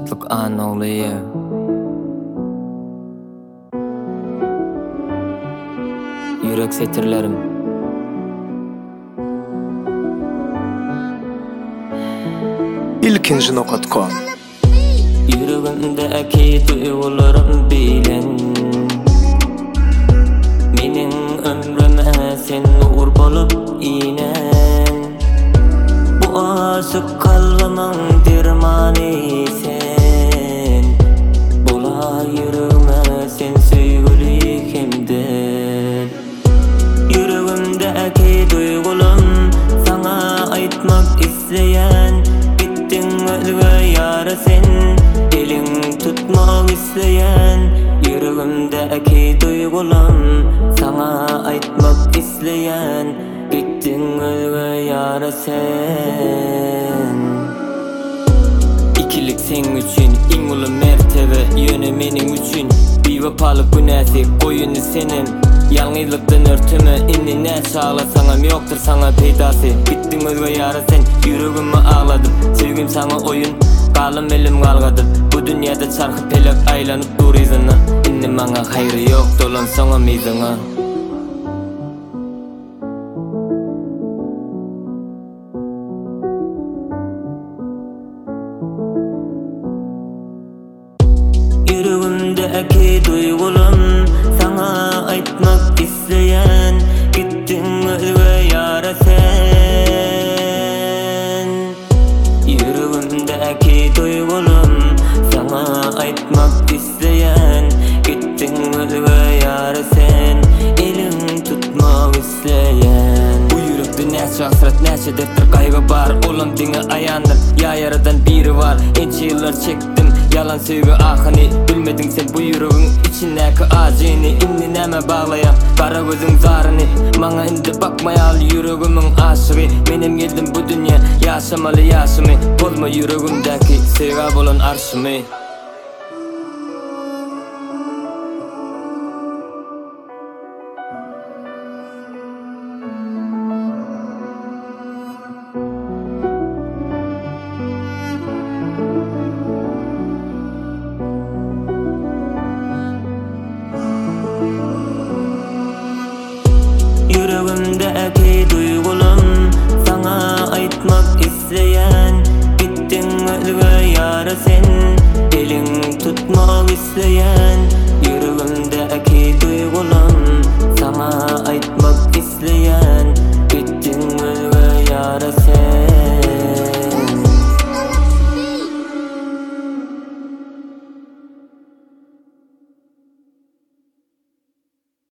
Şatlık an oğluya. Yürek setirlerim. ilkinji.com Yüreğimdeki duygularım bilen, menin ömrüme sen nur bolup inen. Bu aşık kalbimın dermanı sen. Bola yüreğime sen söygülük hemden. Yüreğimdeki duygularım sana aytmak isteyen. Gittin ölüge yara sen, elin tutmak isteyen. Yüreğimdeki duygularım sana aytmak isteyen. Gittin ölüge yara sen. İkilik sen üçün in ulu mertebe, yönü menin üçün. Bir vapalık günäsi koyunu senin. Yalnızlıktan örtüme inni ne çağlasaňam yoktur sana peydasy. Bittin özge yara sen, yüreğimi ağladım. Sevgim sana oyun, kalım elim galgadı. Bu dünyada çarkı pelek aylanyp dur izyna. Inni maňa haýry yok dolan soňa mizyňa. Yüreğimdeki duygularım sana aytmak isteyen. Gittin ölüge yara sen. Yüreğimdeki duygularım sana aytmak isteyen. Gittin ölüge yara sen, elin tutmak isteyen. Bu yürekde näçe hasret, näçe dertler, kaygı bar. Olam diňe ayanlar, ýa-ýaradan biri var. Ençe ýyllar çekdim yalan sevgi ahını. Bilmedin sen bu yüreğin içindeki acını. Inni näme bağlayan kara gözün zarını. Maňa indi bakmaýaly yüreğimin aşıgy. Menem geldim bu dünya ýaşamaly ýaşymy. Bozma yüreğimdeki sevga bolan arşymy.